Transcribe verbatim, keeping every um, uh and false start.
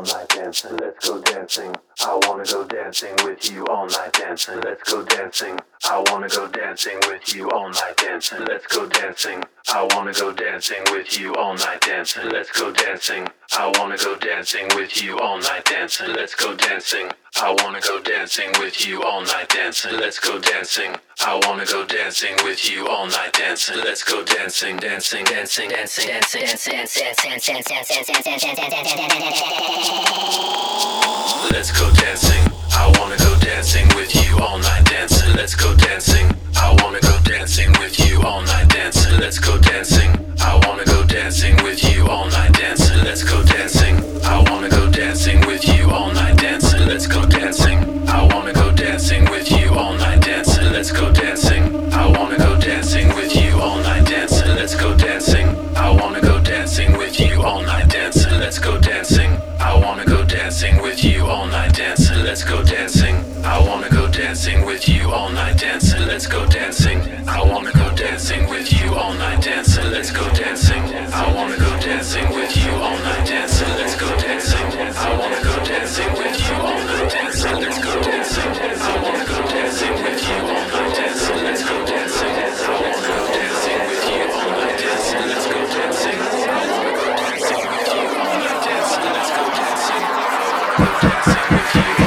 night dancing. Let's go dancing. I wanna go dancing with you all night dancing. Let's go dancing. I wanna go dancing with you all night dancing. Let's go dancing. I wanna go dancing with you all night dancing. Let's go dancing. I wanna go dancing with you all night dancing. Let's go dancing. I wanna go dancing with you all night dancing. Let's go dancing. I wanna go dancing with you all night dancing. Let's go dancing, dancing, dancing, dancing, dancing, dancing, dancing, dancing, dancing, dancing, dancing. Let's go dancing. I wanna go dancing with you all night dancing. Let's go dancing. I wanna go dancing with you all night dancing. Let's go dancing. I wanna go dancing with you all night dancing. Let's go dancing. I wanna go dancing with you all night dancing. Let's go dancing. I wanna go dancing with you all night dancing. Let's go dancing. I wanna go dancing with you all night dancing. Let's go dancing. I wanna go dancing with you all night dancing. Let's go dancing. I wanna go dancing with you all night dancing. Let's go dancing. I wanna go dancing with you all night dancing. Let's go dancing. I wanna go dancing with you all night dancing. Let's go dancing. I wanna go dancing with you all night dancing. Let's go dancing. I wanna go dancing with you all night dancing. Let's go dancing. I wanna go dancing with you all night dancing. Let's go dancing. I wanna go dancing with you all night dancing. Let's go dancing. I wanna go dancing with you all night dancing. Let's go dancing. I wanna go dancing with you.